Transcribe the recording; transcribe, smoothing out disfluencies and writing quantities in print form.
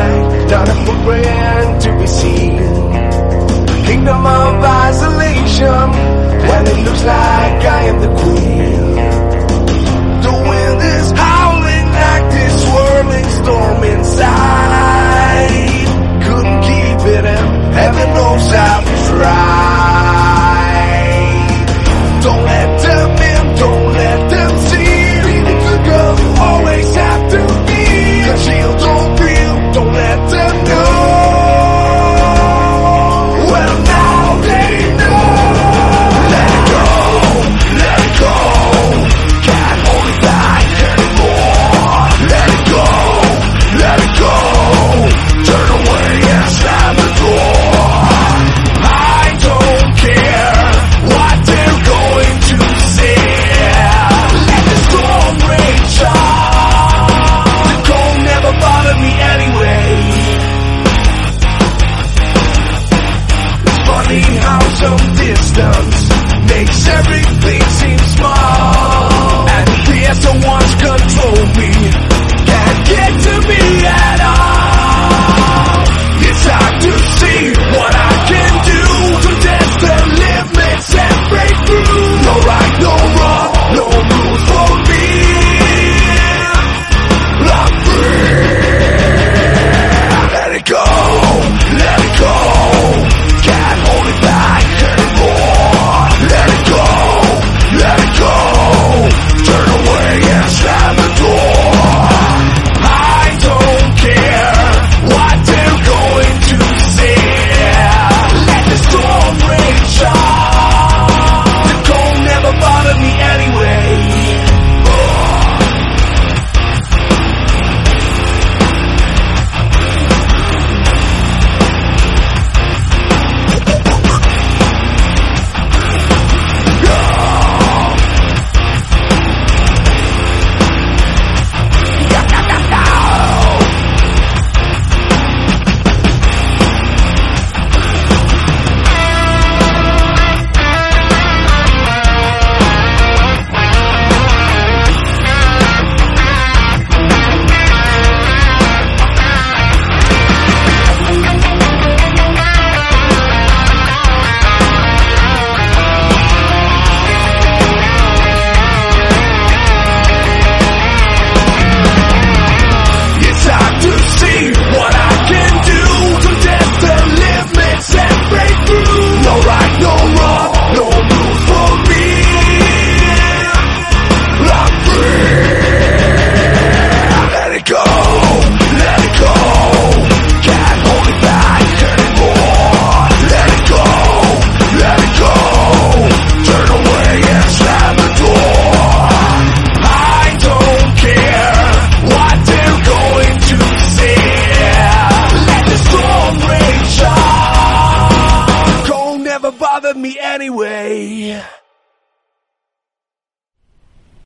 light, not a footprint to be seen. Kingdom of isolation, when it looks like I am the queen. The wind is howling like this swirling storm inside. Couldn't keep it in, heaven knows I was right. Don't let them in, don't let them see. Be the good girl you always have to be. Conceal, don't feel, don't let them know. Well, now they know. Let it go, let it go. Can't hold it back anymore. Let it go, let it go. Turn away and slam the door. I don't care what they're going to say. Let the storm rage on. The cold never bothered me anyway. It's funny how some distance makes everything seem small. And fear someone's control me can't get to me at all. It's hard to see what I can do to test the limits and break through. No right, no wrong, no rules for me. I'm free. Let it go, let it go. Can't hold it back anymore. Let it go, let it go. Turn away and slam the door. I don't care what they're going to say. Let the storm rage on. The cold never bothered me anyway. Bothered me anyway.